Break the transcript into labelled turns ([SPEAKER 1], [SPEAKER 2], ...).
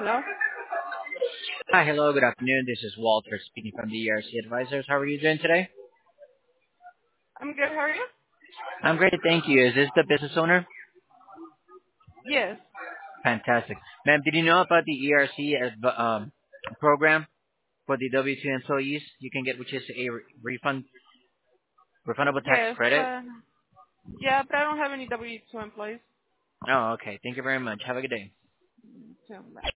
[SPEAKER 1] Hello?
[SPEAKER 2] Hi, hello, good afternoon. This is Walter speaking from the ERC Advisors. How are you doing today?
[SPEAKER 1] I'm good. How are you?
[SPEAKER 2] I'm great, thank you. Is this the business owner?
[SPEAKER 1] Yes.
[SPEAKER 2] Fantastic. Ma'am, did you know about the program for the W-2 employees you can get, which is a refundable tax
[SPEAKER 1] Yes.
[SPEAKER 2] credit?
[SPEAKER 1] Yeah, but I don't have any W-2 employees.
[SPEAKER 2] Oh, okay. Thank you very much. Have a good day.
[SPEAKER 1] So, bye.